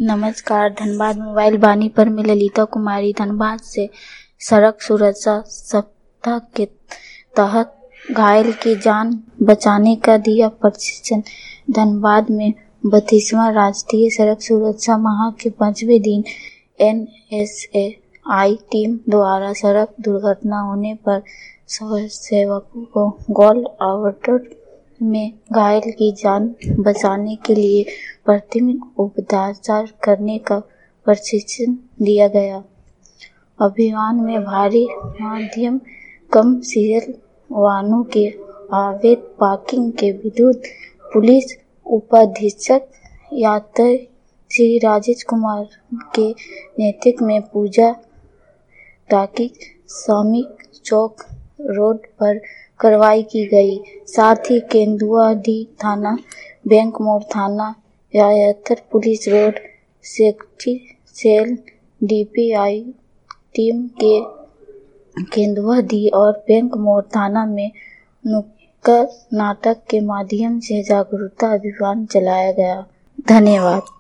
नमस्कार। धनबाद मोबाइल वाणी पर मैं ललिता कुमारी धनबाद से सड़क सुरक्षा सप्ताह के तहत घायल की जान बचाने का दिया प्रशिक्षण। धनबाद में 32वां राष्ट्रीय सड़क सुरक्षा माह के 5वें दिन NSAI टीम द्वारा सड़क दुर्घटना होने पर स्वयंसेवकों को गोल्ड आउटर में घायल की जान बचाने के लिए प्राथमिक उपचार करने का प्रशिक्षण दिया गया। अभियान में भारी मध्यम कमर्शियल वाहनों के अवैध पार्किंग के विरुद्ध पुलिस उपाधीक्षक यातायात श्री राजेश कुमार के नेतृत्व में पूजा टाकी श्रमिक चौक रोड पर कार्रवाई की गई। साथ ही केंदुआ डी थाना, बैंक मोड़ थाना, यातायात police road safety cell DPI team के केंदुआ डी और बैंक मोड़ थाना में नुक्कड़ नाटक के माध्यम से जागरूकता अभियान चलाया गया। धन्यवाद।